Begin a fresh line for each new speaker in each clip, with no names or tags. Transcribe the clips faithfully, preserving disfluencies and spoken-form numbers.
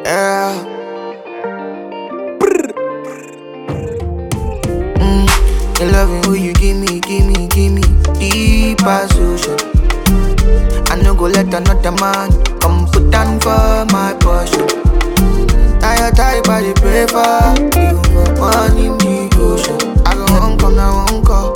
Yeah. Mm, the loving who you give me, give me, give me deep assumption. I no go let another man come put down for my portion. Tired type I dey pray for you for money devotion. I go home come now won't call.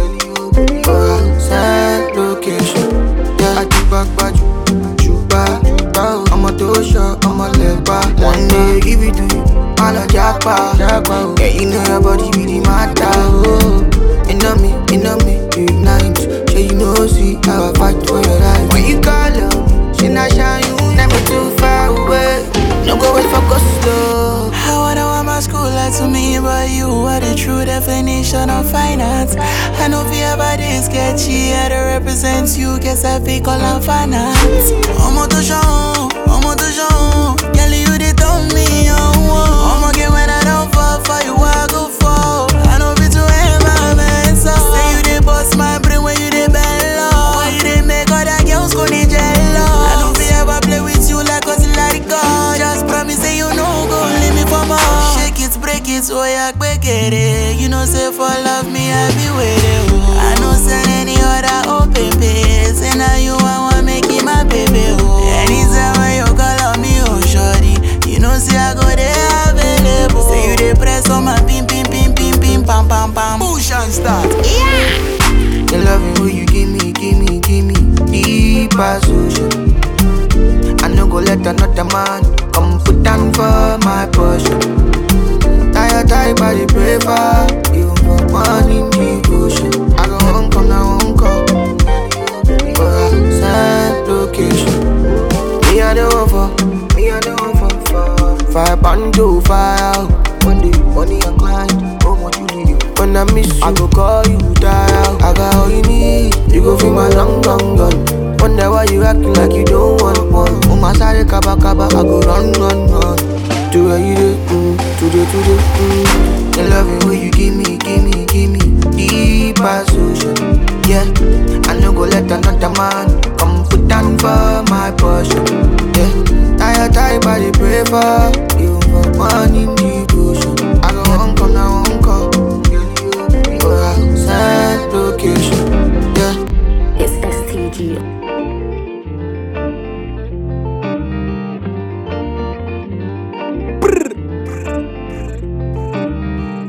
For a send location. Yeah, I keep back but you, you back. I'm a dosha, I'm a leper. One day give it to you, I'm a jackpot. Yeah, you know your body be the matter. Oh, you know me, you know me, you ignite. So you know see how I fight for your life. When you call on me, she not shine you, never too far away. No go wait for go slow.
I wanna want my school like to me, but you are the true definition of finance. I know if you ever this sketchy, I don't represent you, guess I fake all I'm finance. I'm on the show, I'm on the show. Girl, you they tell me, oh, I'm okay when I don't fall for you, I go fall. I know be too environmental. Say you they bust my brain when you they bend low. Why you they make other girls go they jealous? I know if you ever play with you like us, let it go. Just promise say you know go leave me for more. Shake it, break it, so I quick it. You know say for love me I be waiting. I know send any other open pace, and now you I want make it my baby. Oh, anytime when you call on me, oh shorty, you know say I go there available. Say you dey press on my pim pim pim pim pim pam pam pam. Push and start. Yeah.
The loving who you give me, give me, give me deep assumption. I no go let another man come put down for my portion. Tired type I dey pray for you for money devotion. I go home come now won't call. For a send location. Me I the one for, me I the one for, for fire band to fire out. One day money and client, oh what you need. When I miss you, I go call you dial. I got all you need, you go feel my long long gun. Wonder why you acting like you don't want one. Oh my sorry kaba kaba, I go run run run. To where you do, mm, today today, mm. The loving way you give me, give me, give me deep assumption. Yeah, I no go let another man come put down for my portion. Yeah, tired type I dey pray for you for money deep.